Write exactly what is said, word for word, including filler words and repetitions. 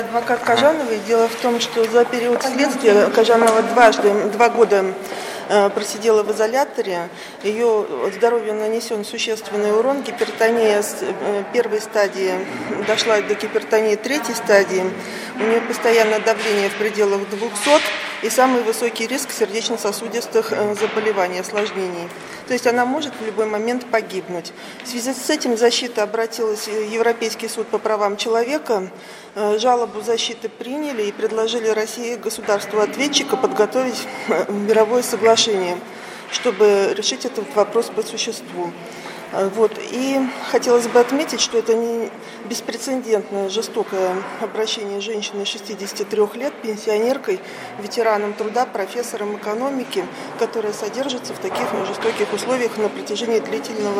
Адвокат Кожановой. Дело в том, что за период следствия Кожанова дважды, два года просидела в изоляторе. Ее здоровью нанесен существенный урон. Гипертония с первой стадии дошла до гипертонии третьей стадии. У нее постоянное давление в пределах двухсот и самый высокий риск сердечно-сосудистых заболеваний, осложнений. То есть она может в любой момент погибнуть. В связи с этим защита обратилась в Европейский суд по правам человека. Жалобу защиты приняли и предложили России, государству-ответчика, подготовить мировое соглашение, чтобы решить этот вопрос по существу. Вот. И хотелось бы отметить, что это не беспрецедентное жестокое обращение женщины шестидесяти трёх лет, пенсионеркой, ветераном труда, профессором экономики, которая содержится в таких жестоких условиях на протяжении длительного